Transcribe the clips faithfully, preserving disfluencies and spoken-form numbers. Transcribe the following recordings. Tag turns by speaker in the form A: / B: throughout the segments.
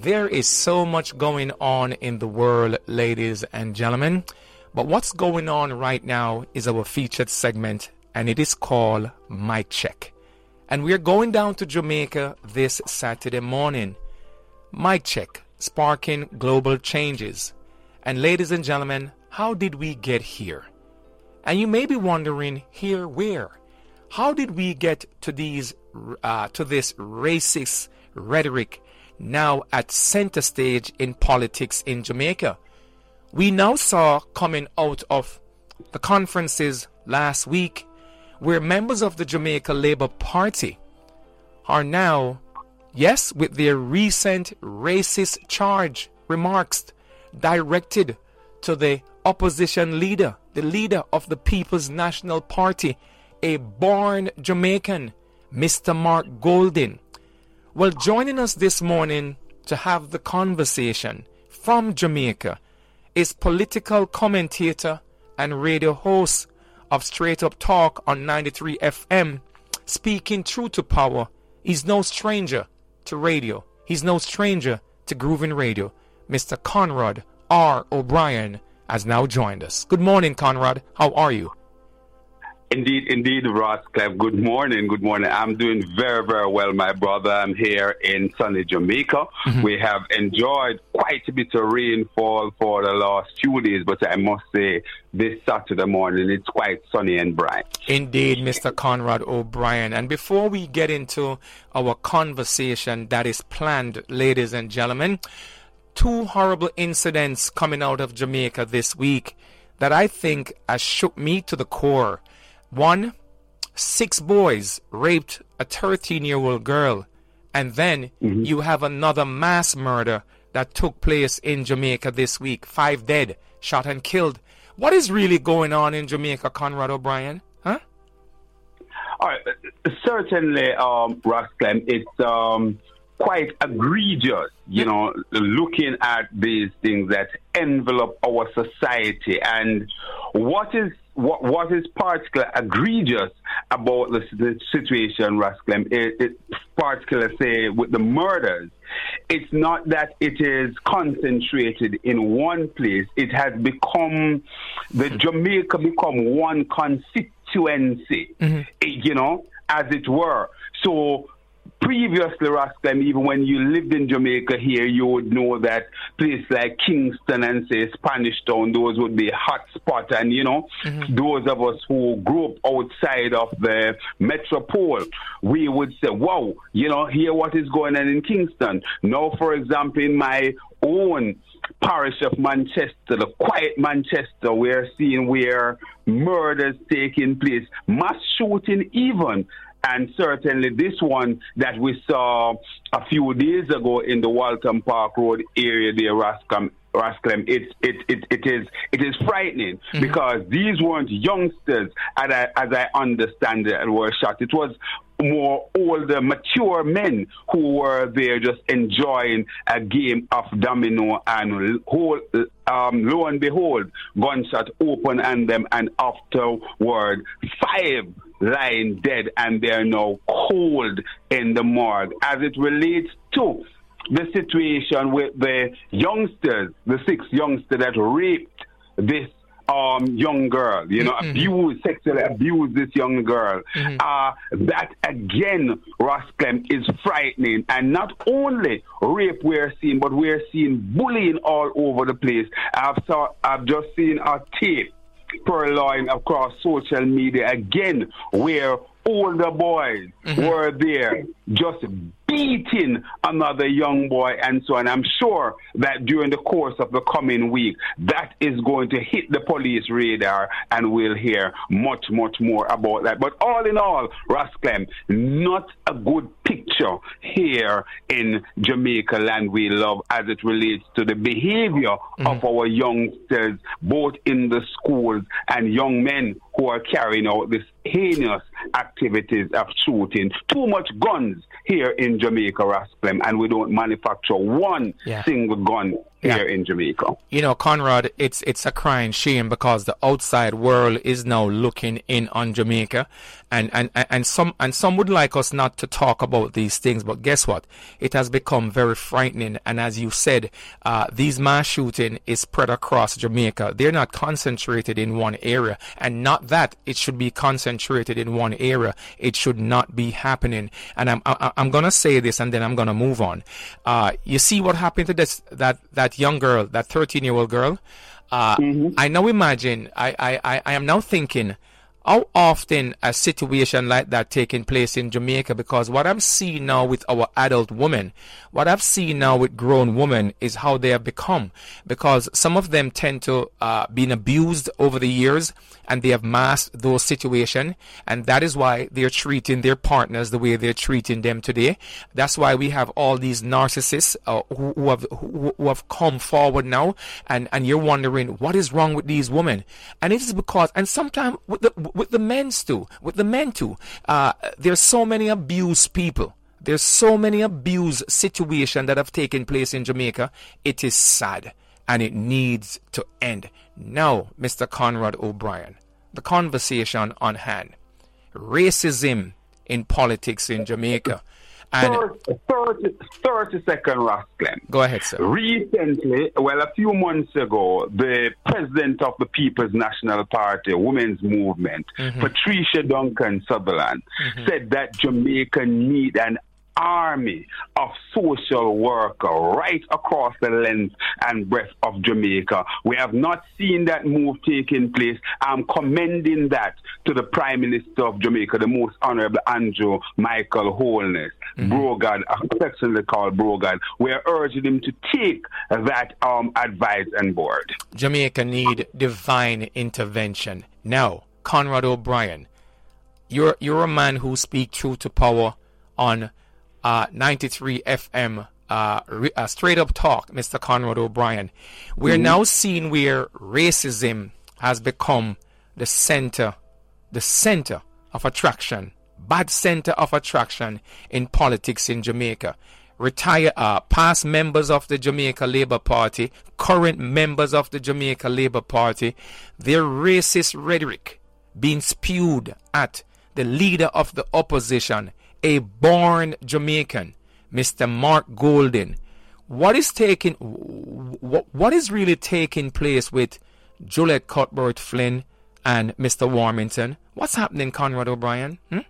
A: There is so much going on in the world, ladies and gentlemen. But what's going on right now is our featured segment, and it is called Mic Check. And we're going down to Jamaica this Saturday morning. Mic Check, sparking global changes. And ladies and gentlemen, how did we get here? And you may be wondering, here where? How did we get to these uh, to this racist rhetoric now at center stage in politics in Jamaica? We now saw coming out of the conferences last week where members of the Jamaica Labour Party are now, yes, with their recent racist charge remarks directed to the opposition leader, the leader of the People's National Party, a born Jamaican, Mister Mark Golding. Well, joining us this morning to have the conversation from Jamaica is political commentator and radio host of Straight Up Talk on ninety-three F M, speaking truth to power. He's no stranger to radio. He's no stranger to grooving radio. Mister Conrad R. O'Brien has now joined us. Good morning, Conrad. How are you?
B: Indeed, indeed, Ross Clef. Good morning, good morning. I'm doing very, very well, my brother. I'm here in sunny Jamaica. Mm-hmm. We have enjoyed quite a bit of rainfall for the last few days, but I must say this Saturday morning it's quite sunny and bright.
A: Indeed, Mister Conrad O'Brien. And before we get into our conversation that is planned, ladies and gentlemen, two horrible incidents coming out of Jamaica this week that I think has shook me to the core. One, six boys raped a thirteen-year-old girl. And then mm-hmm. you have another mass murder that took place in Jamaica this week. Five dead, shot and killed. What is really going on in Jamaica, Conrad O'Brien? Huh?
B: All right. Certainly, um, Ross Clem, it's um, quite egregious, you know, looking at these things that envelop our society. And what is What, what is particularly egregious about the, the situation, Rasclem, it, it particularly say with the murders, it's not that it is concentrated in one place. It has become, the Jamaica become one constituency, mm-hmm. you know, as it were. So previously, Rasclem, even when you lived in Jamaica here, you would know that places like Kingston and, say, Spanish Town, those would be hot spot. And, you know, mm-hmm. those of us who grew up outside of the metropole, we would say, wow, you know, hear what is going on in Kingston. Now, for example, in my own parish of Manchester, the quiet Manchester, we're seeing where murders taking place, mass shooting even. And certainly this one that we saw a few days ago in the Walton Park Road area there, Rasclem, Rasclem, it, it, it, it, is, it is frightening mm-hmm. because these weren't youngsters, as I, as I understand it, were shot. It was more older, mature men who were there just enjoying a game of domino, and whole, um, lo and behold, gunshot open on them, and afterward, five lying dead, and they're now cold in the morgue. As it relates to the situation with the youngsters, the six youngsters that raped this um, young girl, you know, mm-hmm. abused, sexually abused this young girl. Mm-hmm. Uh, that, again, Ross Clem, is frightening. And not only rape we're seeing, but we're seeing bullying all over the place. I've, saw, I've just seen a tape purloined across social media again, where older boys mm-hmm. were there just beating another young boy and so on. I'm sure that during the course of the coming week, that is going to hit the police radar, and we'll hear much, much more about that. But all in all, Rasclem, not a good picture here in Jamaica land we love as it relates to the behavior mm-hmm. of our youngsters, both in the schools and young men who are carrying out this heinous activities of shooting. Too much guns here in Jamaica, Rasclem, and we don't manufacture one
A: yeah.
B: single gun
A: yeah.
B: here in Jamaica.
A: You know, Conrad, it's it's a crying shame because the outside world is now looking in on Jamaica, and and, and some and some would like us not to talk about these things, but guess what? It has become very frightening, and as you said, uh, these mass shooting is spread across Jamaica. They're not concentrated in one area, and not that it should be concentrated in one area. It should not be happening. And I'm I, I'm gonna say this, and then I'm gonna move on. Uh, you see what happened to this that that young girl, that thirteen year old girl. Uh, mm-hmm. I now imagine. I, I I am now thinking, how often a situation like that taking place in Jamaica? Because what I'm seeing now with our adult women, what I've seen now with grown women is how they have become. Because some of them tend to uh, been abused over the years, and they have masked those situations, and that is why they're treating their partners the way they're treating them today. That's why we have all these narcissists uh, who, who have who, who have come forward now, and and you're wondering what is wrong with these women, and it is because, and sometimes with the with the men's too, with the men too, uh, there's so many abused people. There's so many abuse situations that have taken place in Jamaica. It is sad, and it needs to end. Now, Mister Conrad O'Brien, the conversation on hand. Racism in politics in Jamaica. And
B: thirty, thirty second, Rasclem.
A: Go ahead, sir.
B: Recently, well, a few months ago, the president of the People's National Party, Women's Movement, mm-hmm. Patricia Duncan Sutherland, mm-hmm. said that Jamaica need an army of social workers right across the length and breadth of Jamaica. We have not seen that move taking place. I'm commending that to the Prime Minister of Jamaica, the Most Honorable Andrew Michael Holness, mm-hmm. Brogard, affectionately called Brogard. We are urging him to take that um, advice on board.
A: Jamaica need divine intervention. Now, Conrad O'Brien, you're you're a man who speaks truth to power on Uh, ninety-three F M, uh, re- uh, straight up talk, Mister Conrad O'Brien. We're mm-hmm. now seeing where racism has become the center, the center of attraction, bad center of attraction in politics in Jamaica. Retire, uh, past members of the Jamaica Labour Party, current members of the Jamaica Labour Party, their racist rhetoric being spewed at the leader of the opposition, a born Jamaican, Mister Mark Golding. What is taking, what, what is really taking place with Juliet Cuthbert Flynn and Mister Warmington? What's happening, Conrad O'Brien? Hmm?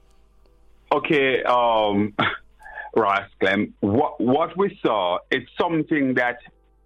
B: Okay, um, Rasclem, what, what we saw is something that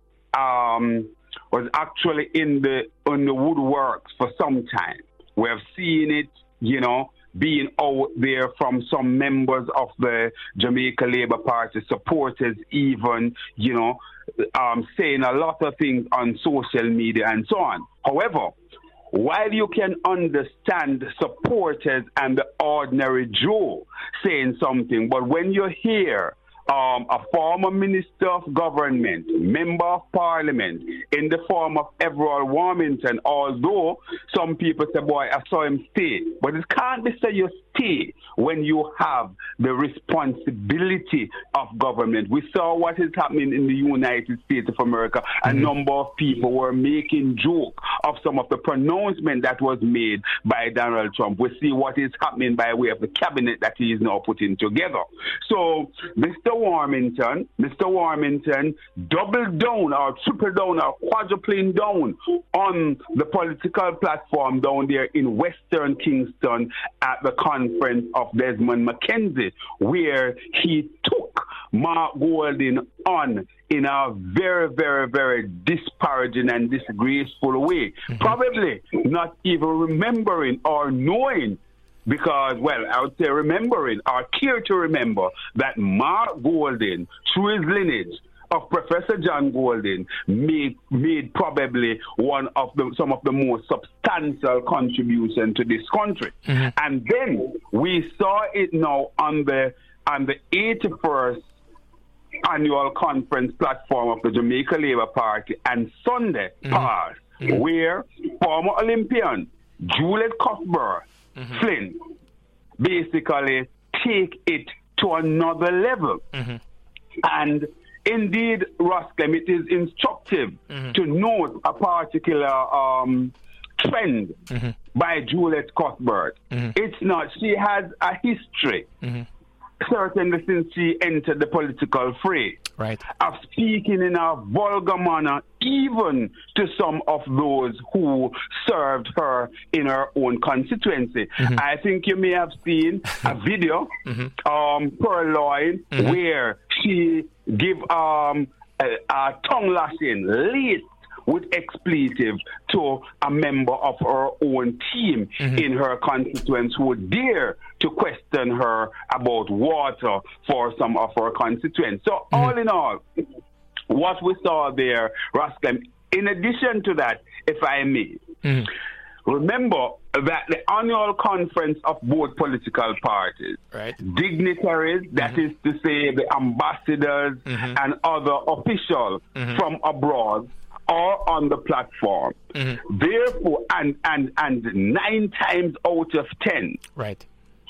B: um, was actually in the, in the woodworks for some time. We have seen it, you know, being out there from some members of the Jamaica Labour Party, supporters even, you know, um, saying a lot of things on social media and so on. However, while you can understand supporters and the ordinary Joe saying something, but when you hear Um, a former minister of government, member of parliament, in the form of Everard Warmington, although some people say, boy, I saw him stay. But it can't be said you stay when you have the responsibility of government. We saw what is happening in the United States of America. Mm-hmm. A number of people were making joke of some of the pronouncement that was made by Donald Trump. We see what is happening by way of the cabinet that he is now putting together. So, Mister Warmington, Mister Warmington doubled down or tripled down or quadrupling down on the political platform down there in Western Kingston at the conference of Desmond McKenzie, where he took Mark Golding on in a very, very, very disparaging and disgraceful way. Mm-hmm. Probably not even remembering or knowing, because, well, I would say remembering or care to remember that Mark Golding, through his lineage of Professor John Golding, made made probably one of the some of the most substantial contribution to this country. Mm-hmm. And then we saw it now on the on the eighty-first annual conference platform of the Jamaica Labour Party and Sunday mm-hmm. passed, mm-hmm. where former Olympian Juliet Cuthbert Mm-hmm. Flynn basically take it to another level.
A: Mm-hmm.
B: And indeed, Rasclem, it is instructive mm-hmm. to note a particular um, trend mm-hmm. by Juliet Cuthbert. Mm-hmm. It's not, she has a history, mm-hmm. certainly since she entered the political fray,
A: right,
B: of speaking in a vulgar manner, even to some of those who served her in her own constituency. Mm-hmm. I think you may have seen a video, mm-hmm. um, purloined, mm-hmm. where she give um, a, a tongue lashing laced with expletive to a member of her own team mm-hmm. in her constituents who dare to question her about water for some of her constituents. So mm-hmm. all in all, what we saw there, Rasclem, in addition to that, if I may, mm-hmm. remember that the annual conference of both political parties,
A: right.
B: dignitaries, that mm-hmm. is to say the ambassadors mm-hmm. and other officials mm-hmm. from abroad, are on the platform. Mm-hmm. Therefore, and, and, and nine times out of ten,
A: right,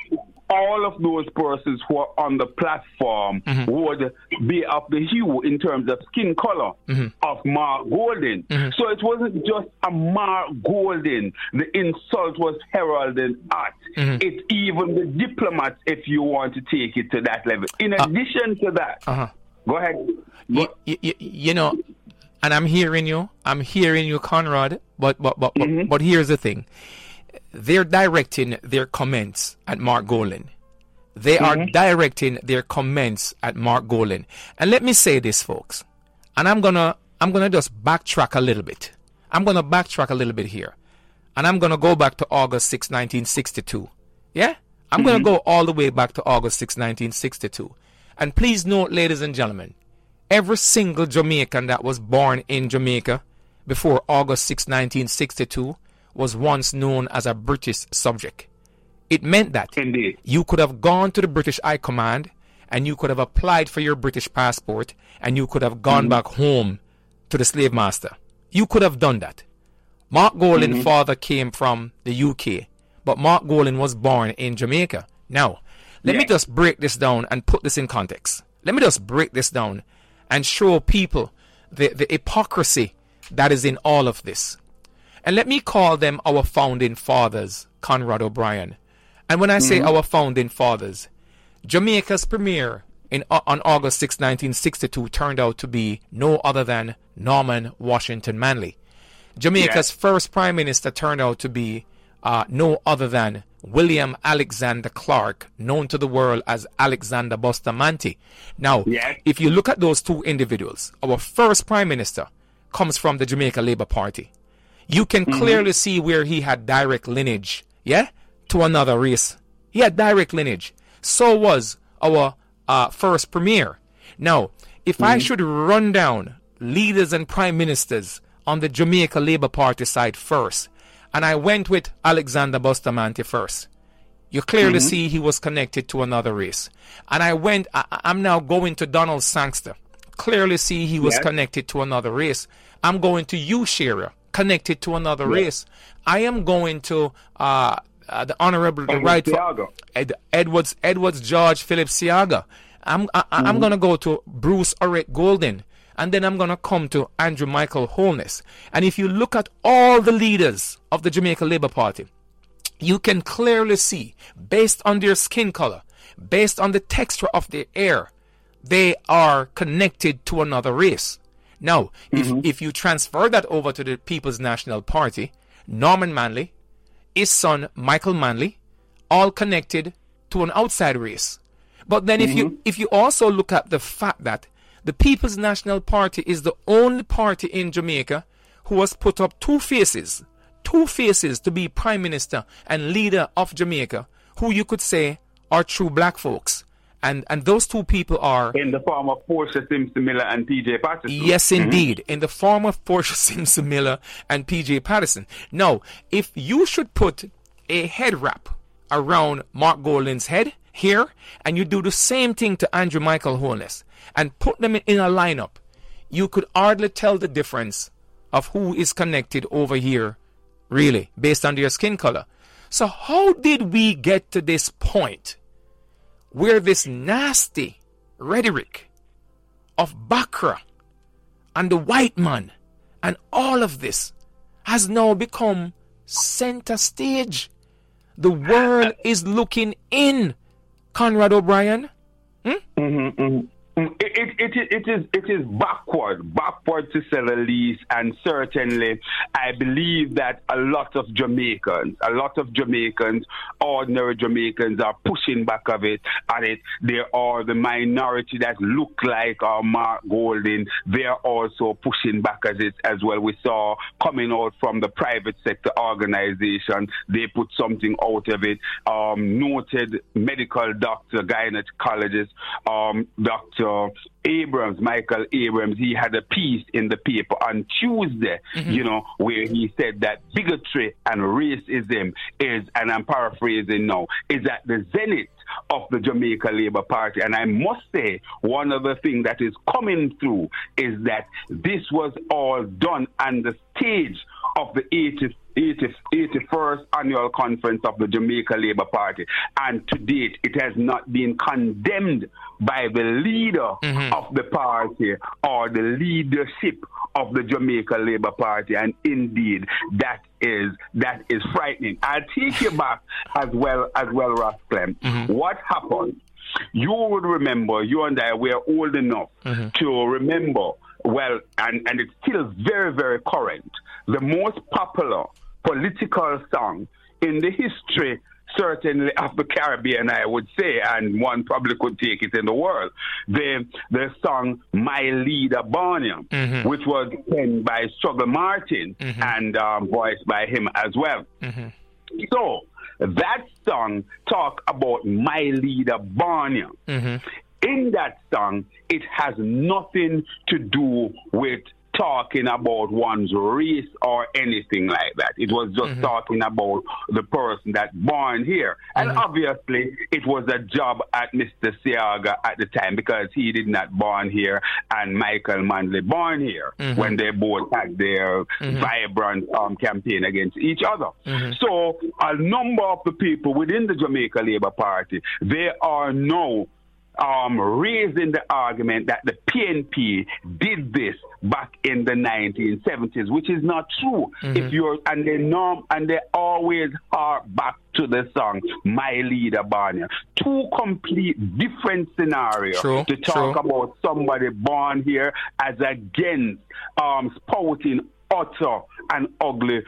B: all of those persons who are on the platform mm-hmm. would be of the hue in terms of skin color mm-hmm. of Mark Golding. Mm-hmm. So it wasn't just a Mark Golding. The insult was heralded at. Mm-hmm. It's even the diplomats, if you want to take it to that level. In uh, addition to that, uh-huh. go ahead. Go.
A: You, you, you know, and I'm hearing you. I'm hearing you, Conrad. But but but mm-hmm. but, but here's the thing: they're directing their comments at Mark Golding. They mm-hmm. are directing their comments at Mark Golding. And let me say this, folks. And I'm gonna I'm gonna just backtrack a little bit. I'm gonna backtrack a little bit here, and I'm gonna go back to August sixth, nineteen sixty-two. Yeah, I'm mm-hmm. gonna go all the way back to August sixth, nineteen sixty-two. And please note, ladies and gentlemen, every single Jamaican that was born in Jamaica before August sixth, nineteen sixty-two was once known as a British subject. It meant that
B: Indeed.
A: You could have gone to the British High Command and you could have applied for your British passport and you could have gone mm-hmm. back home to the slave master. You could have done that. Mark Golding's mm-hmm. father came from the U K, but Mark Golding was born in Jamaica. Now, let yeah. me just break this down and put this in context. Let me just break this down and show people the, the hypocrisy that is in all of this. And let me call them our founding fathers, Conrad O'Brien. And when I say mm-hmm. our founding fathers, Jamaica's premier in, uh, on August sixth, nineteen sixty-two turned out to be no other than Norman Washington Manley. Jamaica's yeah. first prime minister turned out to be uh, no other than William Alexander Clark, known to the world as Alexander Bustamante. Now, yeah. if you look at those two individuals, our first prime minister comes from the Jamaica Labour Party. You can mm-hmm. clearly see where he had direct lineage, yeah, to another race. He had direct lineage. So was our uh, first premier. Now, if mm-hmm. I should run down leaders and prime ministers on the Jamaica Labour Party side first, and I went with Alexander Bustamante first, you clearly mm-hmm. see he was connected to another race. And I went, I, I'm now going to Donald Sangster. Clearly see he was yes. connected to another race. I'm going to Hugh Shearer, connected to another yes. race. I am going to uh, uh, the Honorable the right Ed, Edwards Edwards George Philip Siaga. I'm I, mm-hmm. I'm going to go to Bruce Orrick Golding. And then I'm going to come to Andrew Michael Holness. And if you look at all the leaders of the Jamaica Labour Party, you can clearly see, based on their skin color, based on the texture of their hair, they are connected to another race. Now, mm-hmm. if, if you transfer that over to the People's National Party, Norman Manley, his son Michael Manley, all connected to an outside race. But then mm-hmm. if you if you also look at the fact that the People's National Party is the only party in Jamaica who has put up two faces, two faces to be Prime Minister and leader of Jamaica, who you could say are true black folks. And and those two people are...
B: In the form of Portia Simpson Miller and P J Patterson.
A: Yes, indeed. Mm-hmm. In the form of Portia Simpson Miller and P J Patterson. Now, if you should put a head wrap around Mark Golding's head here, and you do the same thing to Andrew Michael Holness, and put them in a lineup, you could hardly tell the difference of who is connected over here, really, based on their skin color. So how did we get to this point where this nasty rhetoric of Bakra and the white man and all of this has now become center stage. The world is looking in, Conrad O'Brien. Hmm?
B: Mm-hmm, mm-hmm. It, it, it, it is it is backward, backward to say the least, and certainly I believe that a lot of Jamaicans, a lot of Jamaicans, ordinary Jamaicans are pushing back of it at it. There are the minority that look like uh, Mark Golding. They are also pushing back at it as well. We saw coming out from the private sector organization, they put something out of it. Um, noted medical doctor, gynecologist, um, Doctor Abrams, Michael Abrams, he had a piece in the paper on Tuesday, mm-hmm. you know, where he said that bigotry and racism is, and I'm paraphrasing now, is at the zenith of the Jamaica Labour Party. And I must say, one of the things that is coming through is that this was all done on the stage of the eightieth eighty-first annual conference of the Jamaica Labour Party, and to date it has not been condemned by the leader mm-hmm. of the party or the leadership of the Jamaica Labour Party, and indeed that is that is frightening. I'll take you back as well as well, Ross Clem. Mm-hmm. What happened? You would remember, you and I were old enough mm-hmm. to remember, well, and, and it's still very, very current, the most popular political song in the history, certainly of the Caribbean, I would say, and one probably could take it in the world, the the song My Leader Barnum, mm-hmm. which was penned by Struggle Martin mm-hmm. and um, voiced by him as well. Mm-hmm. So that song talk about My Leader Barnum. Mm-hmm. In that song, it has nothing to do with talking about one's race or anything like that. It was just mm-hmm. talking about the person that born here. Mm-hmm. And obviously, it was a job at Mister Seaga at the time, because he did not born here and Michael Manley born here mm-hmm. when they both had their mm-hmm. vibrant um, campaign against each other. Mm-hmm. So a number of the people within the Jamaica Labour Party, they are now Um, raising the argument that the P N P did this back in the nineteen seventies, which is not true. Mm-hmm. If you're and they norm and they always hark back to the song My Leader Barnum. Two complete different scenarios
A: true,
B: to talk
A: true.
B: about somebody born here as against um, spouting utter and ugly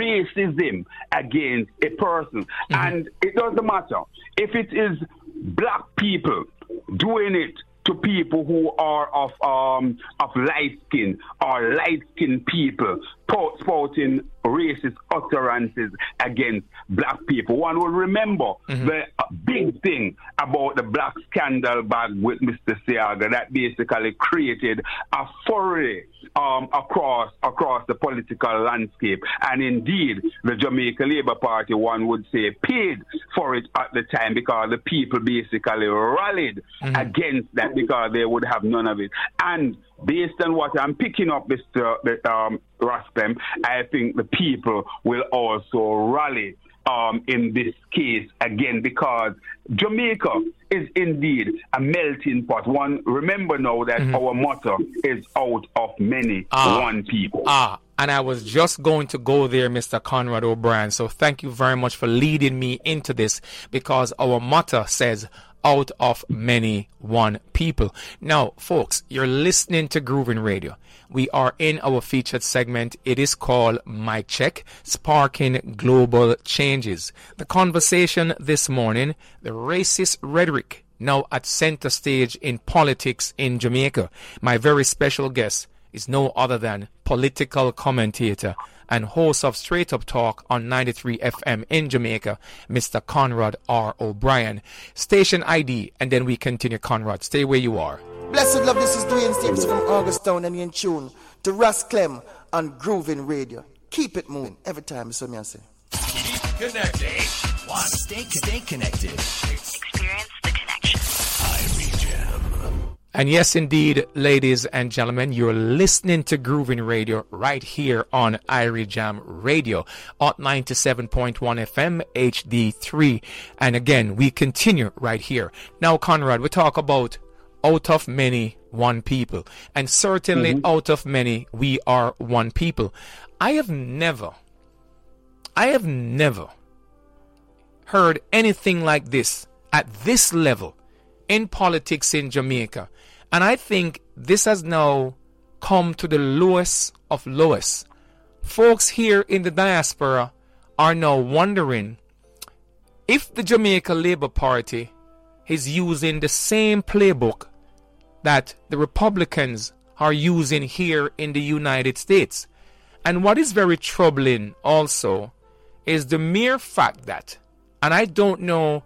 B: racism against a person. Mm-hmm. And it doesn't matter if it is black people doing it to people who are of um of light skin or light skinned people spouting racist utterances against black people. One will remember mm-hmm. the big thing about the black scandal back with Mister Seaga that basically created a foray um, across across the political landscape. And indeed, the Jamaica Labour Party, one would say, paid for it at the time, because the people basically rallied mm-hmm. against that, because they would have none of it. And based on what I'm picking up, Mister Um, Rasclem, I think the people will also rally um, in this case again, because Jamaica is indeed a melting pot. One, remember now that mm-hmm. our motto is out of many, ah, one people.
A: Ah, and I was just going to go there, Mister Conrad O'Brien. So thank you very much for leading me into this, because our motto says, out of many, one people. Now, folks, you're listening to Groovin Radio. We are in our featured segment. It is called Mic Check, Sparking Global Changes. The conversation this morning, the racist rhetoric now at center stage in politics in Jamaica. My very special guest is no other than political commentator and host of Straight Up Talk on ninety-three F M in Jamaica, Mister Conrad R. O'Brien. Station I D, and then we continue. Conrad, stay where you are.
C: Blessed love, this is Dwayne Stevens from Augustown, and you're in tune to Ras Clem on Groovin Radio. Keep it moving every time, so me I say.
D: Keep connected. One. Stay, stay connected.
E: Experience the connection.
D: I
A: And yes, indeed, ladies and gentlemen, you're listening to Groovin Radio right here on Irie Jam Radio at ninety-seven point one F M H D three. And again, we continue right here. Now, Conrad, we talk about out of many, one people. And certainly mm-hmm. out of many, we are one people. I have never, I have never heard anything like this at this level in politics in Jamaica. And I think this has now come to the lowest of lowest. Folks here in the diaspora are now wondering if the Jamaica Labour Party is using the same playbook that the Republicans are using here in the United States. And what is very troubling also is the mere fact that, and I don't know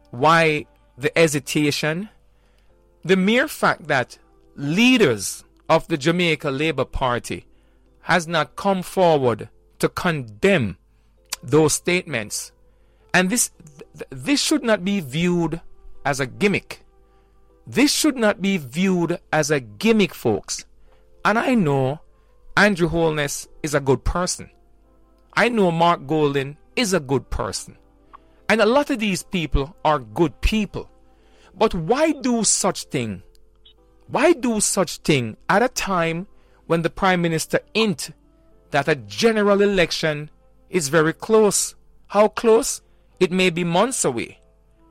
A: why the hesitation, the mere fact that leaders of the Jamaica Labour Party has not come forward to condemn those statements. And this th- this should not be viewed as a gimmick. This should not be viewed as a gimmick, folks. And I know Andrew Holness is a good person. I know Mark Golden is a good person. And a lot of these people are good people. But why do such thing? Why do such thing at a time when the Prime Minister hint that a general election is very close? How close? It may be months away.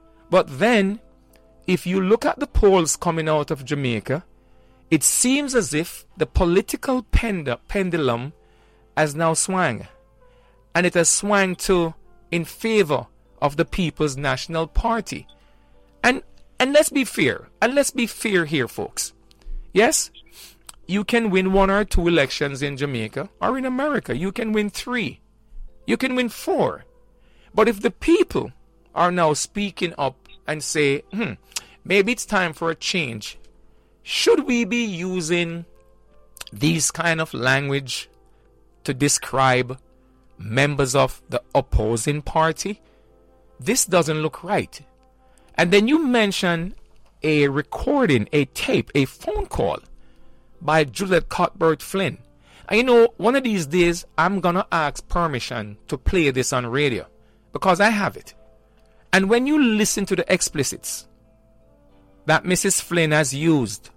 A: But then, if you look at the polls coming out of Jamaica, it seems as if the political pend- pendulum has now swung. And it has swung to in favor of the People's National Party. And and let's be fair. And let's be fair here, folks. Yes, you can win one or two elections in Jamaica or in America. You can win three. You can win four. But if the people are now speaking up and say, hmm, maybe it's time for a change, should we be using these kind of language to describe members of the opposing party? This doesn't look right. And then you mention a recording, a tape, a phone call by Juliet Cuthbert Flynn. And you know, one of these days, I'm going to ask permission to play this on radio because I have it. And when you listen to the explicits that Missus Flynn has used,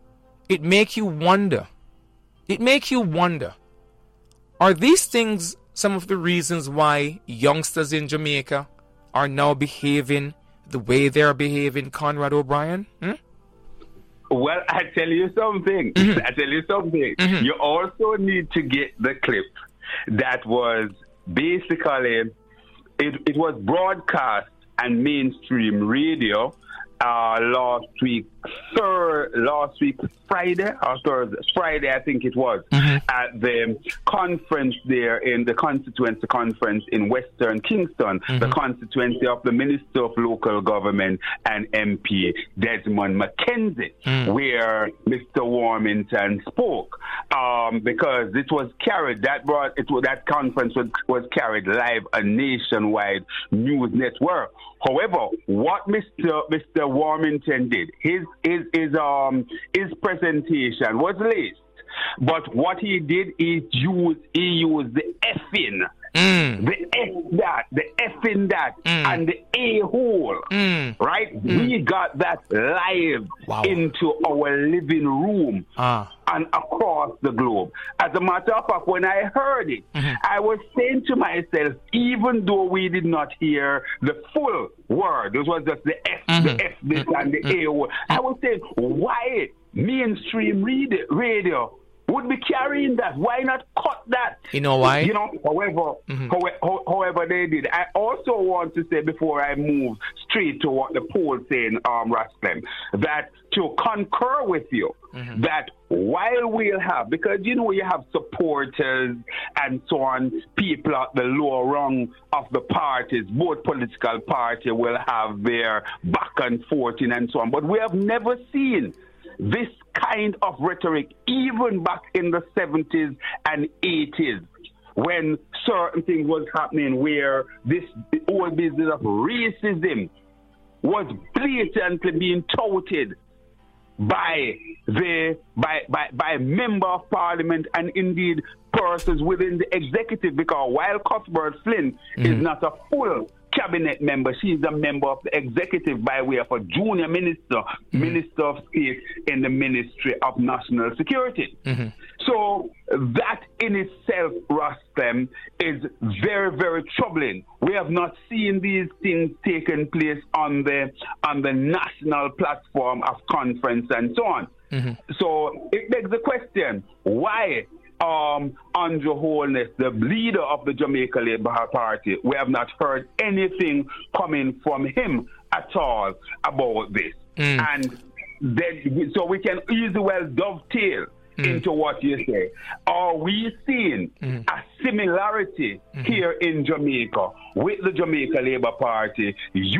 A: it makes you wonder. It makes you wonder, are these things some of the reasons why youngsters in Jamaica are now behaving the way they're behaving, Conrad O'Brien? Hmm?
B: Well, I tell you something. Mm-hmm. I tell you something. Mm-hmm. You also need to get the clip that was basically, it, it was broadcast on mainstream radio uh, last week, third, last week, Friday or Thursday, Friday, I think it was, mm-hmm. at the conference there in the constituency conference in Western Kingston, mm-hmm. the constituency of the Minister of Local Government and M P Desmond McKenzie, mm. where Mister Warmington spoke, um, because it was carried, that brought, it that conference was, was carried live on nationwide news network. However, what Mister Mister Warmington did, his his his um his presentation was laced, but what he did is use he used the effing, mm. the F that, the effing that, mm. and the a hole, mm. right? Mm. We got that live wow. into our living room. Ah. And across the globe. As a matter of fact, when I heard it, mm-hmm. I was saying to myself, even though we did not hear the full word, it was just the F, mm-hmm. the F this mm-hmm. and the A O, I was saying, why mainstream radio, radio would be carrying that? Why not cut that?
A: You know why?
B: You know, however, mm-hmm. however, however they did. I also want to say before I move straight to what the poll saying, um, Rasclem, that to concur with you, mm-hmm. that while we'll have, because you know you have supporters and so on, people at the lower rung of the parties, both political parties will have their back and forth and so on, but we have never seen this kind of rhetoric even back in the seventies and eighties when certain things was happening where this whole business of racism was blatantly being touted by the by by by member of parliament and indeed persons within the executive, because while Cuthbert Flynn mm-hmm. is not a full cabinet member, she is a member of the executive by way of a junior minister, mm-hmm. minister of state in the Ministry of National Security. Mm-hmm. So that in itself, Rasclem, is very, very troubling. We have not seen these things taking place on the on the national platform of conference and so on. Mm-hmm. So it begs the question, why um, Andrew Holness, the leader of the Jamaica Labour Party, we have not heard anything coming from him at all about this. Mm. And then, so we can easily well dovetail Mm. into what you say. Are we seeing mm. a similarity mm-hmm. here in Jamaica with the Jamaica Labour Party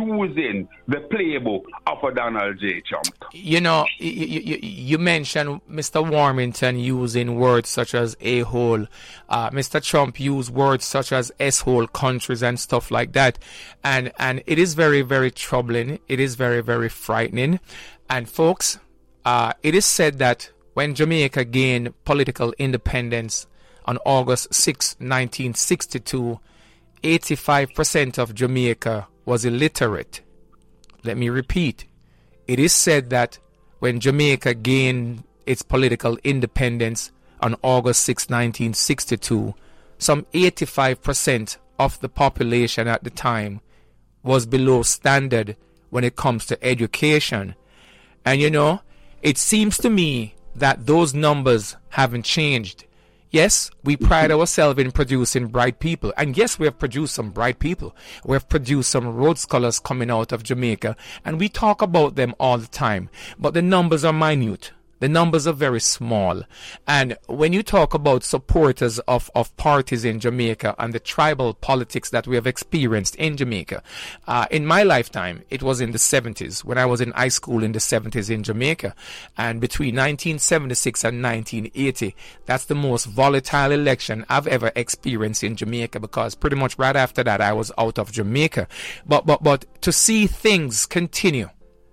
B: using the playbook of a Donald J. Trump?
A: You know, you, you, you mentioned Mister Warmington using words such as a-hole. Uh, Mister Trump used words such as s-hole countries and stuff like that. And, and it is very, very troubling. It is very, very frightening. And folks, uh, it is said that when Jamaica gained political independence on August sixth, nineteen sixty-two, eighty-five percent of Jamaica was illiterate. Let me repeat. It is said that when Jamaica gained its political independence on August sixth, nineteen sixty-two, some eighty-five percent of the population at the time was below standard when it comes to education. And you know, it seems to me that those numbers haven't changed. Yes, we pride ourselves in producing bright people. And yes, we have produced some bright people. We have produced some Rhodes Scholars coming out of Jamaica. And we talk about them all the time. But the numbers are minute. The numbers are very small. And when you talk about supporters of, of parties in Jamaica and the tribal politics that we have experienced in Jamaica, uh, in my lifetime, it was in the seventies, when I was in high school in the seventies in Jamaica. And between nineteen seventy-six and nineteen eighty, that's the most volatile election I've ever experienced in Jamaica, because pretty much right after that, I was out of Jamaica. But, but, but to see things continue,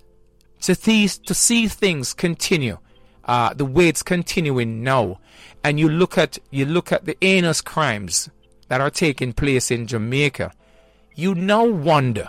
A: to, th- to see things continue, Uh, the way it's continuing now, and you look at you look at the heinous crimes that are taking place in Jamaica, you now wonder,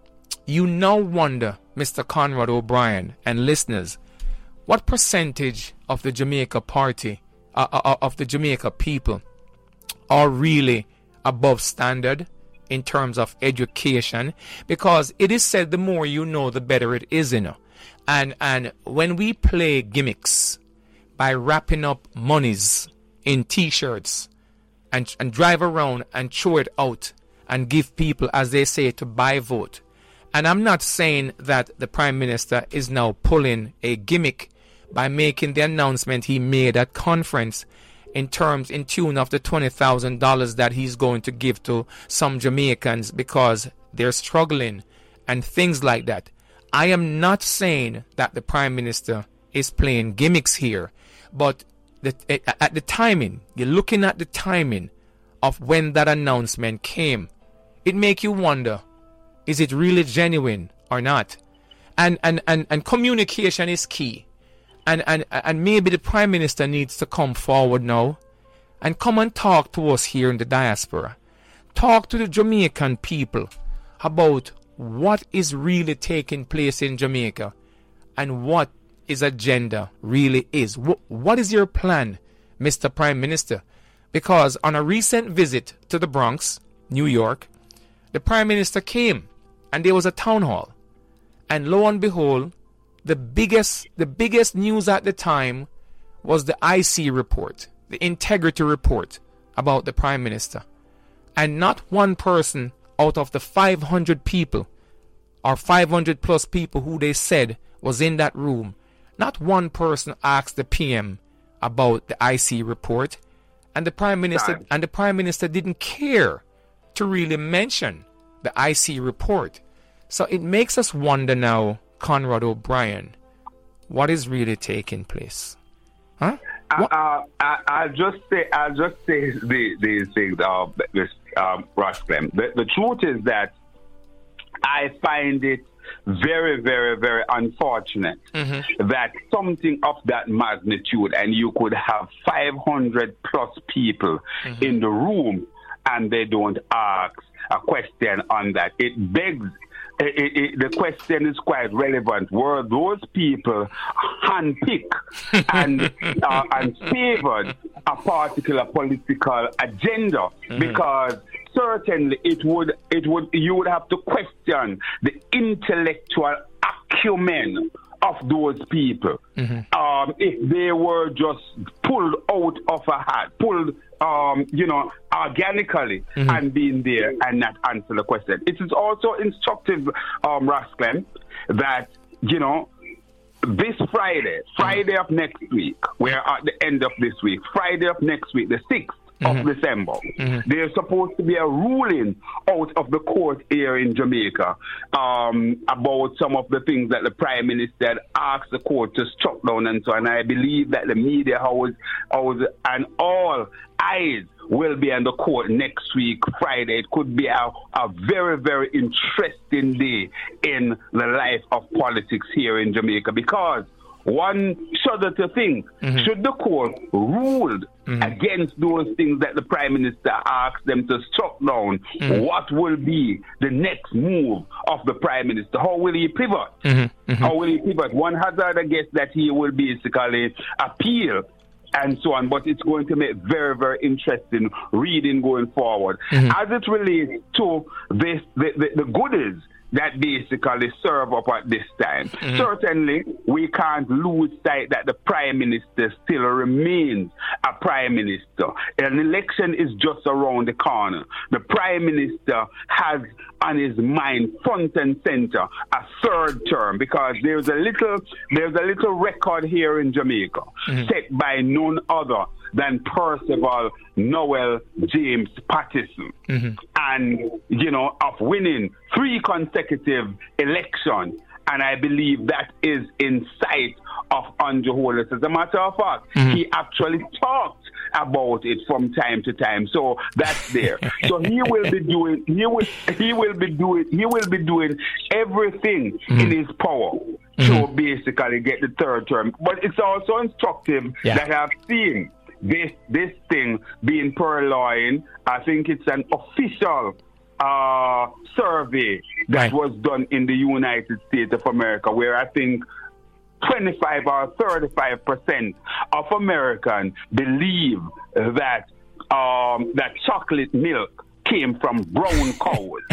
A: you now wonder, Mister Conrad O'Brien and listeners, what percentage of the Jamaica party, uh, uh, of the Jamaica people, are really above standard in terms of education? Because it is said the more you know, the better it is, you know. And and when we play gimmicks by wrapping up monies in T-shirts and and drive around and throw it out and give people, as they say, to buy vote. And I'm not saying that the Prime Minister is now pulling a gimmick by making the announcement he made at conference in terms, in tune of the twenty thousand dollars that he's going to give to some Jamaicans because they're struggling and things like that. I am not saying that the Prime Minister is playing gimmicks here, but the, at the timing, you're looking at the timing of when that announcement came, it makes you wonder, is it really genuine or not? And and, and, and communication is key. And, and, and maybe the Prime Minister needs to come forward now and come and talk to us here in the diaspora. Talk to the Jamaican people about what is really taking place in Jamaica and what his agenda really is. What, what is your plan, Mister Prime Minister? Because on a recent visit to the Bronx, New York, the Prime Minister came and there was a town hall. And lo and behold, the biggest, the biggest news at the time was the I C report, the integrity report about the Prime Minister. And not one person out of the five hundred people or five hundred plus people who they said was in that room, not one person asked the P M about the I C report, and the Prime Minister Time. and the Prime Minister didn't care to really mention the I C report. So it makes us wonder now, Conrad O'Brien, what is really taking place? Huh?
B: I, uh, I, I'll just say, I'll just say the, these things, uh, this um, Rasclem. The, the truth is that I find it very, very, very unfortunate
A: Mm-hmm.
B: that something of that magnitude, and you could have five hundred plus people
A: Mm-hmm.
B: in the room, and they don't ask a question on that. It begs. It, it, it, the question is quite relevant. Were those people handpicked and uh, and favored a particular political agenda?
A: Mm-hmm.
B: Because certainly it would it would you would have to question the intellectual acumen of those people.
A: Mm-hmm.
B: Um, if they were just pulled out of a hat, pulled, um, you know, organically
A: Mm-hmm.
B: and being there and not answer the question. It is also instructive, um, Rasclem, that, you know, this Friday, Friday of next week, we're at the end of this week, Friday of next week, the sixth
A: Mm-hmm.
B: of December, there's supposed to be a ruling out of the court here in Jamaica um, about some of the things that the Prime Minister had asked the court to struck down and so on. And I believe that the media house, house and all eyes will be on the court next week, Friday. It could be a, a very, very interesting day in the life of politics here in Jamaica, because one shudder to think,
A: Mm-hmm.
B: should the court ruled
A: Mm-hmm.
B: against those things that the Prime Minister asked them to struck down,
A: Mm-hmm.
B: what will be the next move of the Prime Minister? How will he pivot?
A: Mm-hmm. Mm-hmm.
B: How will he pivot? One hazard, I guess, that he will basically appeal and so on, but it's going to make very, very interesting reading going forward.
A: Mm-hmm.
B: As it relates to this, the, the, the goodies that basically serve up at this time.
A: Mm-hmm.
B: Certainly, we can't lose sight that the Prime Minister still remains a Prime Minister. An election is just around the corner. The Prime Minister has on his mind, front and center, a third term, because there's a little there's a little record here in Jamaica
A: Mm-hmm.
B: set by none other than Percival Noel James Patterson.
A: Mm-hmm.
B: And, you know, of winning three consecutive elections. And I believe that is in sight of Andrew Holness. As a matter of fact,
A: Mm-hmm.
B: he actually talked about it from time to time. So that's there. So he will be doing he will he will be doing he will be doing everything
A: Mm-hmm.
B: in his power to basically get the third term. But it's also instructive
A: Yeah.
B: that I've seen this this thing being purloined. I think it's an official uh, survey that
A: Right.
B: was done in the United States of America, where I think twenty-five or thirty-five percent of Americans believe that um, that chocolate milk came from brown cows.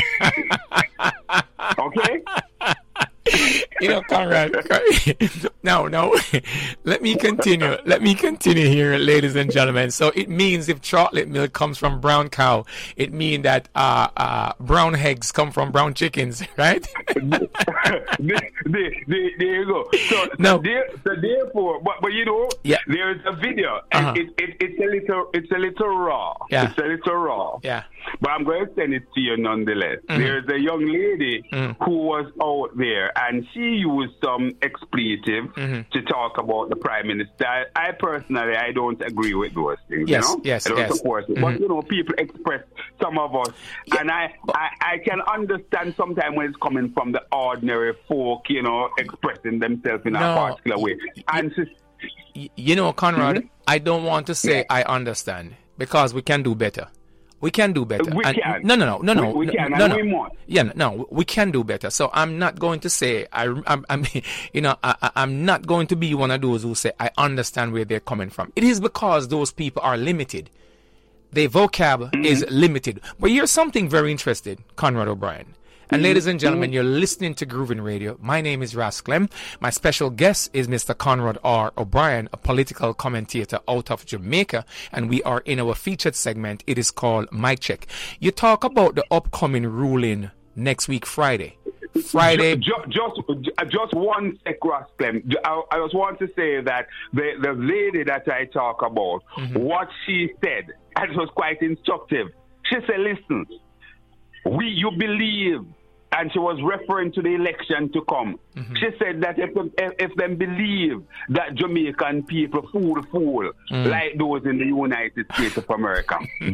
B: Okay?
A: You know, Conrad. No, no. Let me continue. Let me continue here, ladies and gentlemen. So it means if chocolate milk comes from brown cow, it means that uh, uh, brown eggs come from brown chickens, right?
B: there, there, there, there you go. So,
A: No.
B: so, there, so therefore, but, but you know,
A: Yeah.
B: there is a video, and
A: Uh-huh.
B: it, it, it's a little, it's a little raw.
A: Yeah.
B: It's a little raw.
A: Yeah.
B: But I'm going to send it to you nonetheless.
A: Mm-hmm.
B: There's a young lady
A: Mm.
B: who was out there, and she used some expletive
A: Mm-hmm.
B: to talk about the Prime Minister. I, I personally, I don't agree with those things.
A: Yes,
B: you know?
A: yes,
B: I don't
A: yes.
B: support it.
A: Mhm.
B: But you know, people express, some of us,
A: Yeah,
B: and I,
A: but-
B: I, I can understand sometimes when it's coming from the ordinary folk, you know, expressing themselves in
A: No,
B: a particular way. And sis-
A: Y- You know, Conrad,
B: Mhm.
A: I don't want to say
B: Yeah.
A: I understand, because we can do better. We can do better.
B: We
A: And-
B: can.
A: No, no, no, no, no.
B: We- we
A: no,
B: can,
A: no,
B: and
A: no.
B: we must.
A: Yeah, no, no, we can do better. So I'm not going to say I, I'm, I'm you know, I, I- I'm not going to be one of those who say I understand where they're coming from. It is because those people are limited. Their vocab
B: Mm-hmm.
A: is limited. But here's something very interesting, Conrad O'Brien. And ladies and gentlemen, you're listening to Groovin Radio. My name is Ras Clem. My special guest is Mister Conrad R. O'Brien, a political commentator out of Jamaica. And we are in our featured segment. It is called Mic Check. You talk about the upcoming ruling next week, Friday. Friday.
B: Just, just, just one sec, Rasclem. I, I just want to say that the, the lady that I talk about,
A: Mm-hmm.
B: what she said, and it was quite instructive. She said, listen, we, you believe and she was referring to the election to come. Mm-hmm. She said that if, if if them believe that Jamaican people fool fool mm. like those in the United States of America,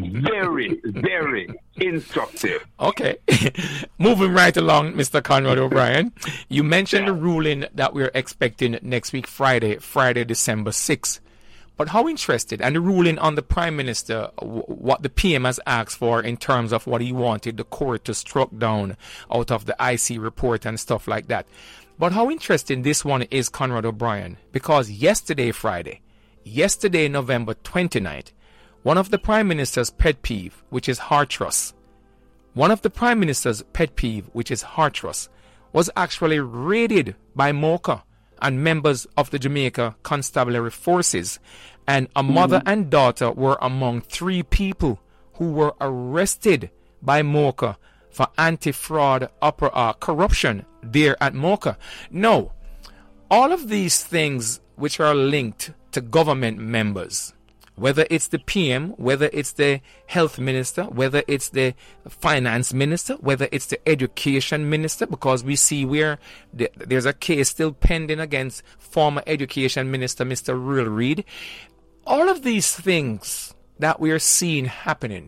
B: very, very instructive.
A: Okay. Moving right along, Mister Conrad O'Brien, you mentioned yeah. the ruling that we're expecting next week, Friday, Friday, December sixth. But how interested, and the ruling on the Prime Minister, w- what the P M has asked for in terms of what he wanted the court to struck down out of the I C report and stuff like that. But how interesting this one is, Conrad O'Brien, because yesterday, Friday, yesterday, November twenty-ninth, one of the Prime Minister's pet peeve, which is Hartrust, one of the Prime Minister's pet peeve, which is Hartrust, was actually raided by MOCA and members of the Jamaica Constabulary Forces, and a mother mm-hmm. and daughter were among three people who were arrested by MOCA for anti-fraud opera, uh, corruption there at MOCA. No, all of these things which are linked to government members, whether it's the P M, whether it's the health minister, whether it's the finance minister, whether it's the education minister, because we see where the, there's a case still pending against former education minister, Mister Ruel Reid. All of these things that we are seeing happening,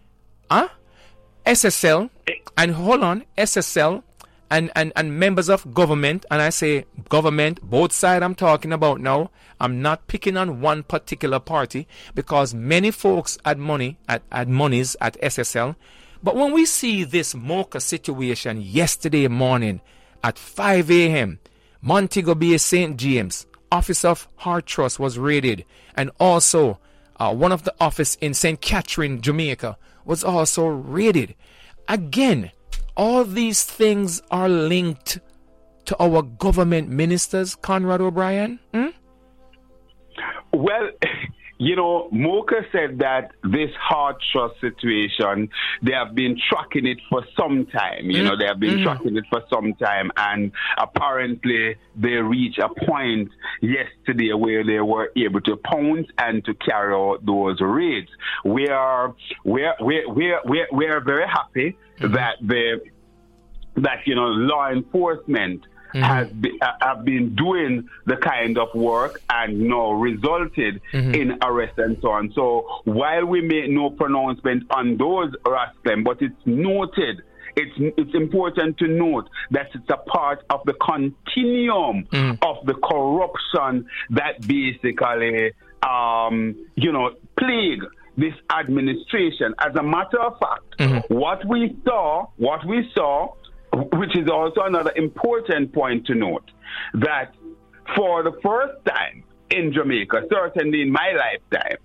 A: huh? S S L, and hold on, S S L and, and, and members of government, and I say government, both sides I'm talking about now. I'm not picking on one particular party because many folks had money, at, had monies at S S L. But when we see this MOCA situation yesterday morning at five a.m., Montego Bay Saint James, office of Hartrust was raided, and also uh, one of the office in Saint Catherine, Jamaica, was also raided. Again, all these things are linked to our government ministers, Conrad O'Brien. Hmm?
B: Well, you know, MOCA said that this Hartrust situation, they have been tracking it for some time. You mm. know, they have been mm. tracking it for some time. And apparently they reached a point yesterday where they were able to pounce and to carry out those raids. We are, we are, we are, we are, we are, we are very happy mm. that the, that, you know, law enforcement Mm-hmm. has be, uh, have been doing the kind of work and now resulted mm-hmm. in arrest and so on. So while we make no pronouncement on those rascals, but it's noted, it's it's important to note that it's a part of the continuum mm-hmm. of the corruption that basically, um, you know, plague this administration. As a matter of fact, mm-hmm. what we saw, what we saw. Which is also another important point to note, that for the first time in Jamaica, certainly in my lifetime,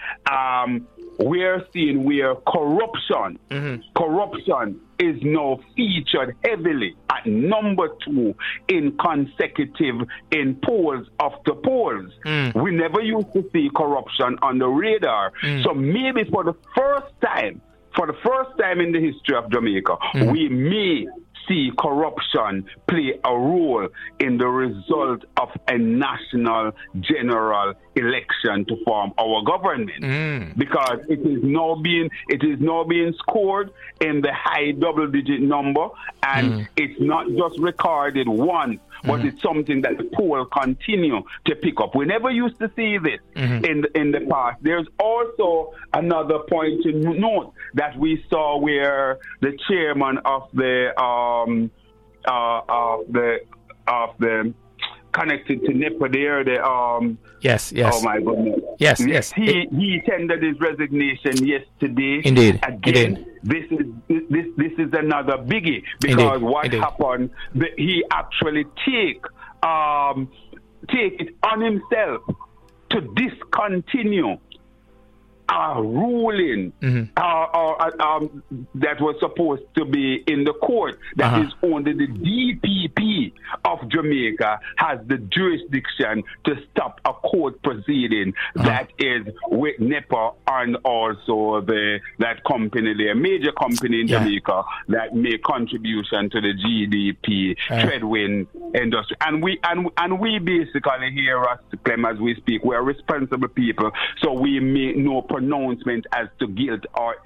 B: um, we're seeing where corruption, mm-hmm. corruption is now featured heavily at number two in consecutive in polls after polls. Mm. We never used to see corruption on the radar. Mm. So maybe for the first time, for the first time in the history of Jamaica, mm. we may see corruption play a role in the result of a national general election to form our government, mm. because it is now being it is now being scored in the high double digit number, and mm. it's not just recorded once, but mm. it's something that the poll continue to pick up. We never used to see this mm-hmm. in the, in the past. There's also another point to note that we saw where the chairman of the um uh of the of the connected to NEPA there, the um
A: yes yes
B: oh my goodness
A: yes yes
B: he it, he tendered his resignation yesterday.
A: Indeed.
B: Again,
A: Indeed.
B: this is this this is another biggie, because
A: Indeed.
B: what
A: Indeed.
B: happened, the, he actually take um take it on himself to discontinue a ruling mm-hmm. uh, uh, um, that was supposed to be in the court, that uh-huh. is only the D P P of Jamaica has the jurisdiction to stop a court proceeding uh-huh. that is with NEPA and also the that company, the major company in yeah. Jamaica that make contribution to the G D P, uh-huh. Treadwind industry. And we and and we basically here as Clem, as we speak, we are responsible people, so we make no pronouncement as to guilt or innocence.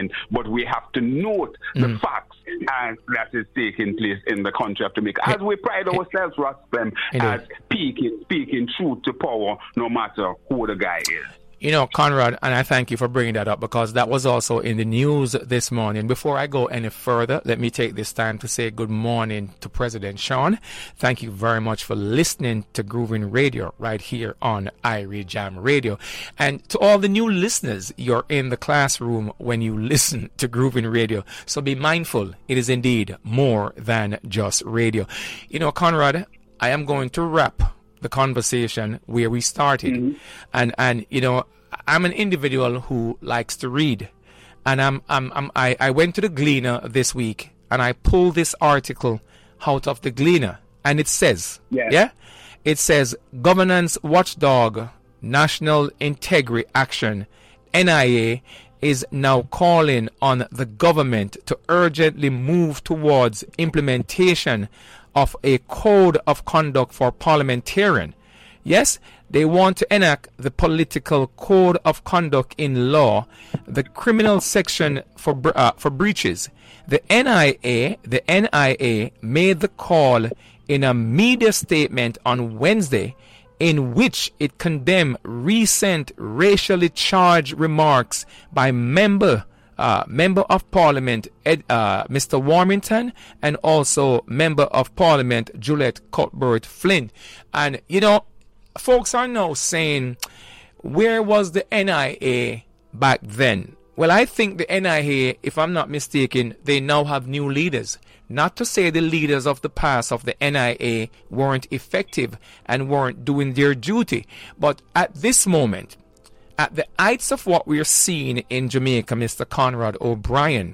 B: statement, but we have to note mm. the facts and that is taking place in the country of Jamaica. As we pride ourselves, Ross Clem, as speaking, speaking truth to power, no matter who the guy is.
A: You know, Conrad, and I thank you for bringing that up because that was also in the news this morning. Before I go any further, let me take this time to say good morning to President Sean. Thank you very much for listening to Groovin Radio right here on Irie Jam Radio. And to all the new listeners, you're in the classroom when you listen to Groovin Radio. So be mindful, it is indeed more than just radio. You know, Conrad, I am going to wrap the conversation where we started. Mm-hmm. And, and, you know, I'm an individual who likes to read. And I'm, I'm, I'm, I, I went to the Gleaner this week and I pulled this article out of the Gleaner. And it says, yes. yeah, it says, Governance Watchdog, National Integrity Action, N I A, is now calling on the government to urgently move towards implementation of a code of conduct for parliamentarian. Yes, they want to enact the political code of conduct in law, the criminal section for uh, for breaches. The N I A, the N I A made the call in a media statement on Wednesday, in which it condemned recent racially charged remarks by member Uh, Member of Parliament Ed, uh, Mister Warmington and also Member of Parliament Juliet Cuthbert Flynn. And, you know, folks are now saying, where was the N I A back then? Well, I think the N I A, if I'm not mistaken, they now have new leaders. Not to say the leaders of the past of the N I A weren't effective and weren't doing their duty. But at this moment, at the heights of what we're seeing in Jamaica, Mister Conrad O'Brien,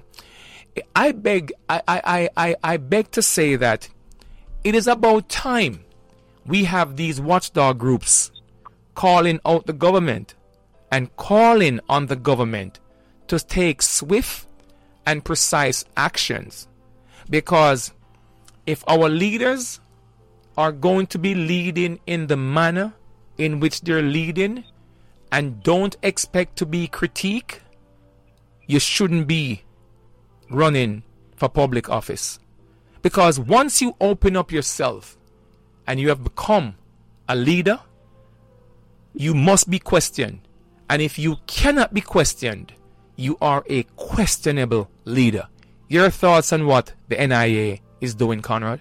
A: I beg, I, I, I, I beg to say that it is about time we have these watchdog groups calling out the government and calling on the government to take swift and precise actions. Because if our leaders are going to be leading in the manner in which they're leading, and don't expect to be critiqued, you shouldn't be running for public office. Because once you open up yourself and you have become a leader, you must be questioned. And if you cannot be questioned, you are a questionable leader. Your thoughts on what the N I A is doing, Conrad?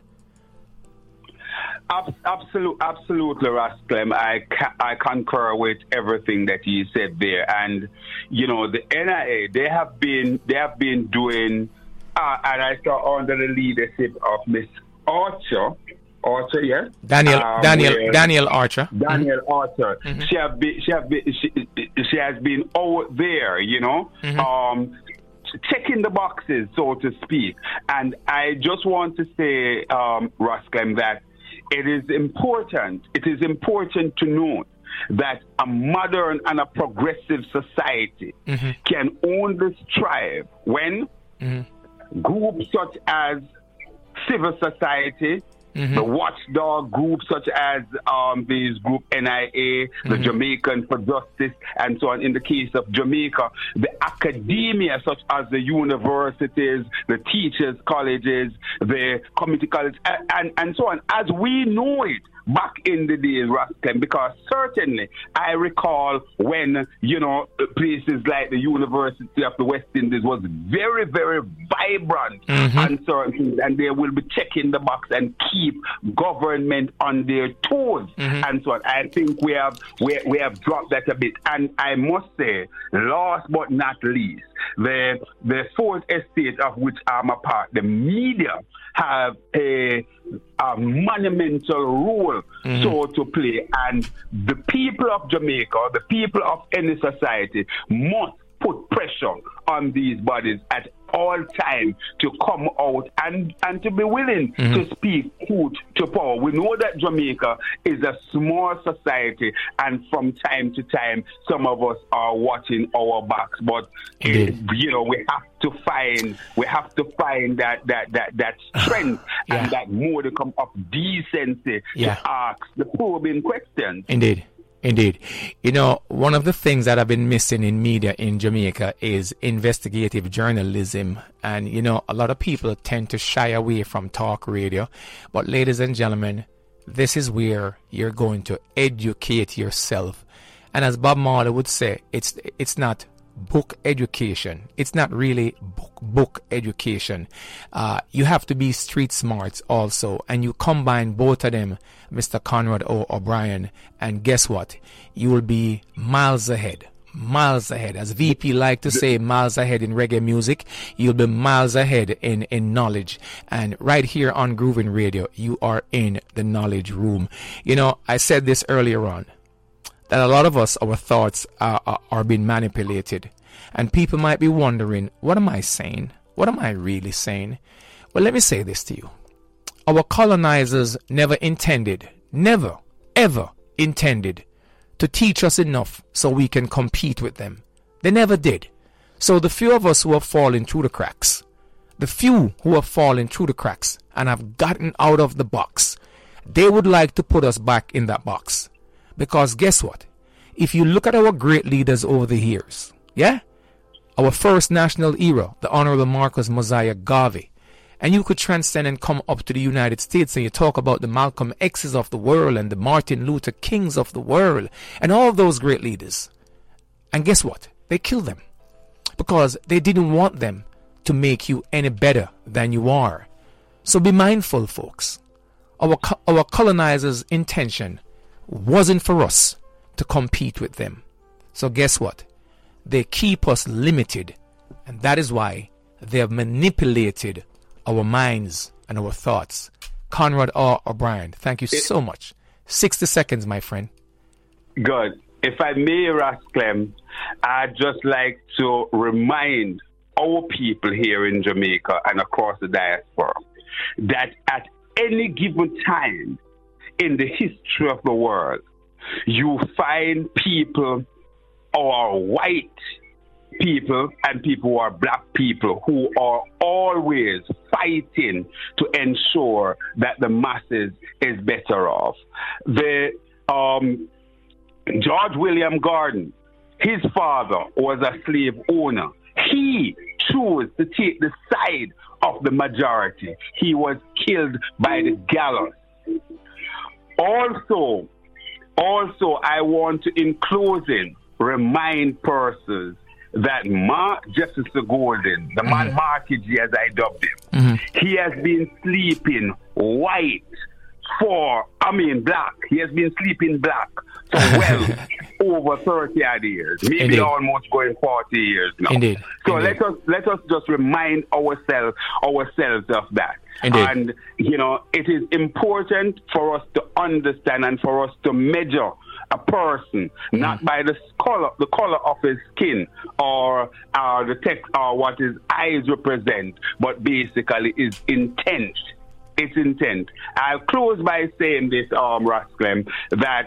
B: Absolutely, absolutely, Ross Clem. I ca- I concur with everything that you said there. And you know, the N I A, they have been they have been doing, uh, and I saw under the leadership of Miss Archer, Archer, yes,
A: Daniel,
B: um,
A: Daniel, Daniel Archer,
B: Daniel
A: mm-hmm.
B: Archer. Mm-hmm. She have been, she have been, she, she has been out there, you know. Mm-hmm. Um, checking the boxes, so to speak. And I just want to say, um, Ross Clem, that it is important, it is important to note that a modern and a progressive society mm-hmm. can only thrive when mm-hmm. groups such as civil society, mm-hmm. the watchdog groups such as um, these group N I A, mm-hmm. the Jamaican for Justice, and so on. In the case of Jamaica, the academia such as the universities, the teachers' colleges, the community colleges, and, and, and so on, as we know it back in the days, Raskin, because certainly I recall when, you know, places like the University of the West Indies was very, very vibrant mm-hmm. and certain, and they will be checking the box and keep government on their toes mm-hmm. and so on. I think we have we, we have dropped that a bit. And I must say, last but not least, the the fourth estate of which I'm a part, the media have a, a monumental role mm-hmm. so to play, and the people of Jamaica, the people of any society must put pressure on these bodies at all time to come out and, and to be willing mm-hmm. to speak truth to power. We know that Jamaica is a small society, and from time to time, some of us are watching our backs. But mm-hmm. you know, we have to find we have to find that that that that strength yeah. and that modicum of decency yeah. to ask the probing questions.
A: Indeed. Indeed. You know, one of the things that have been missing in media in Jamaica is investigative journalism. And, you know, a lot of people tend to shy away from talk radio. But ladies and gentlemen, this is where you're going to educate yourself. And as Bob Marley would say, it's it's not book education. It's not really book, book education. Uh, you have to be street smart also. And you combine both of them, Mister Conrad O. O'Brien, and guess what? You will be miles ahead. Miles ahead. As V P like to say, miles ahead in reggae music. You'll be miles ahead in, in knowledge. And right here on Groovin Radio, you are in the knowledge room. You know, I said this earlier on, that a lot of us, our thoughts are, are, are being manipulated. And people might be wondering, what am I saying? What am I really saying? Well, let me say this to you. Our colonizers never intended, never, ever intended to teach us enough so we can compete with them. They never did. So the few of us who have fallen through the cracks, the few who have fallen through the cracks and have gotten out of the box, they would like to put us back in that box. Because guess what? If you look at our great leaders over the years, yeah? Our first national hero, the Honorable Marcus Mosiah Garvey, and you could transcend and come up to the United States and you talk about the Malcolm X's of the world and the Martin Luther Kings of the world and all of those great leaders. And guess what? They killed them because they didn't want them to make you any better than you are. So be mindful, folks. Our, co- our colonizers' intention wasn't for us to compete with them. So guess what? They keep us limited, and that is why they have manipulated our minds and our thoughts. Conrad R. O'Brien, thank you so much. sixty seconds, my friend.
B: Good. If I may, Ras Clem, I'd just like to remind our people here in Jamaica and across the diaspora that at any given time in the history of the world, you find people who are white people and people who are black people who are always fighting to ensure that the masses is better off. The um, George William Gordon, his father was a slave owner. He chose to take the side of the majority. He was killed by the gallows. Also, also, I want to, in closing, remind persons that Mark Jefferson Golden, the man mm-hmm. Marky G as I dubbed him, mm-hmm. he has been sleeping white for, I mean black, he has been sleeping black for well over thirty odd years, maybe Indeed. almost going forty years now.
A: Indeed.
B: So
A: Indeed.
B: let us let us just remind ourselves ourselves of that.
A: Indeed.
B: And you know, it is important for us to understand and for us to measure a person not mm. by the color, the color of his skin or uh, the text or what his eyes represent, but basically his intent. Its intent. I'll close by saying this, um, Ras Clem, that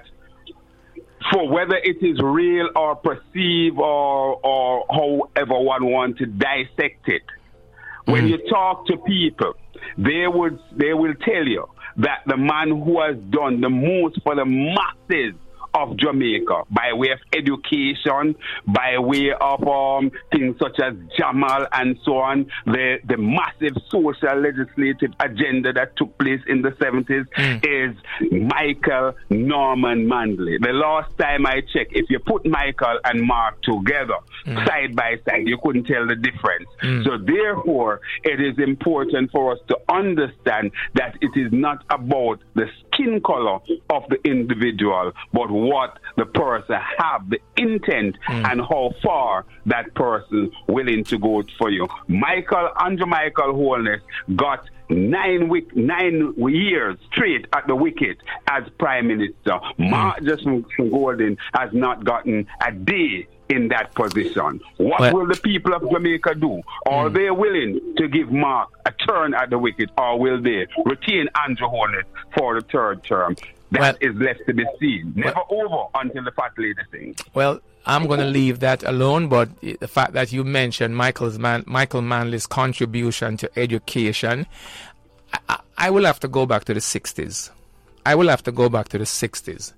B: for whether it is real or perceived or or however one wants to dissect it, mm. when you talk to people, they would they will tell you that the man who has done the most for the masses of Jamaica by way of education, by way of um, things such as Jamal and so on, the, the massive social legislative agenda that took place in the seventies mm. is Michael Norman Manley. The last time I checked, if you put Michael and Mark together, mm. side by side, you couldn't tell the difference. Mm. So therefore, it is important for us to understand that it is not about the skin color of the individual, but what the person have, the intent, mm. and how far that person willing to go for you. Michael, Andrew Michael Holness got nine week, nine years straight at the wicket as Prime Minister. Mm. Mark Jefferson Golden has not gotten a day in that position. What well, will the people of Jamaica do? Are mm. they willing to give Mark a turn at the wicket, or will they retain Andrew Holness for the third term? That well, is left to be seen. Never well, over until the fat lady sings.
A: Well, I'm going to leave that alone, but the fact that you mentioned Michael's man, Michael Manley's contribution to education, I, I will have to go back to the sixties. I will have to go back to the sixties.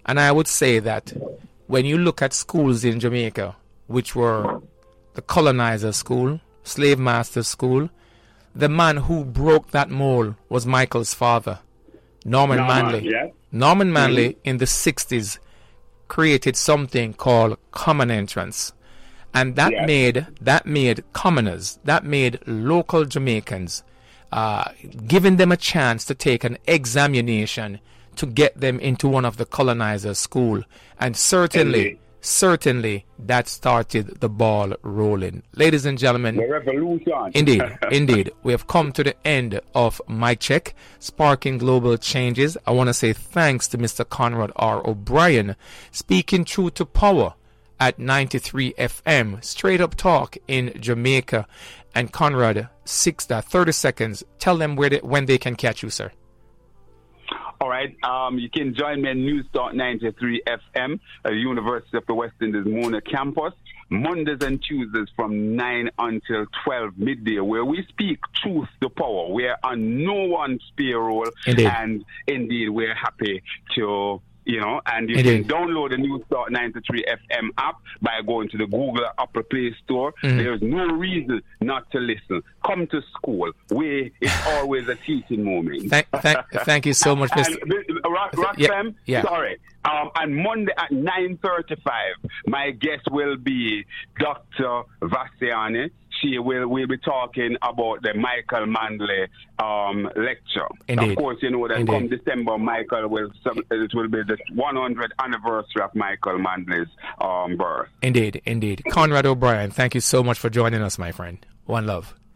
A: And I would say that when you look at schools in Jamaica, which were the colonizer school, slave master school, the man who broke that mold was Michael's father, Norman, Norman Manley.
B: Yeah.
A: Norman Manley
B: mm-hmm.
A: in the sixties created something called common entrance. And that
B: yes.
A: made that made commoners, that made local Jamaicans, uh, giving them a chance to take an examination to get them into one of the colonizers' school. And certainly,
B: Indeed.
A: certainly that started the ball rolling. Ladies and gentlemen,
B: the revolution.
A: Indeed, indeed. We have come to the end of Mic Check, Sparking Global Changes. I want to say thanks to Mister Conrad R. O'Brien, speaking truth to power at ninety-three F M, straight up talk in Jamaica. And Conrad, six, uh, thirty seconds. Tell them where they, when they can catch you, sir.
B: All right. Um, you can join me at News Talk ninety-three F M at the University of the West Indies Mona campus, Mondays and Tuesdays from nine until twelve midday, where we speak truth to power. We're on no one's payroll.
A: Indeed.
B: And indeed, we're happy to... You know, and you
A: Indeed.
B: can download the News Talk ninety-three F M app by going to the Google Apple Play Store.
A: Mm-hmm.
B: There's no reason not to listen. Come to school. We it's always a teaching moment.
A: Thank, thank, thank you so much, Mister
B: And, uh, Rock, Rock
A: yeah,
B: Fam,
A: yeah.
B: sorry. Um, on Monday at nine thirty-five, my guest will be Doctor Vassiani. She will will be talking about the Michael Manley um, lecture.
A: Indeed.
B: Of course, you know that
A: Indeed.
B: come December, Michael will it will be the one hundredth anniversary of Michael Manley's um, birth.
A: Indeed, indeed. Conrad O'Brien, thank you so much for joining us, my friend. One love.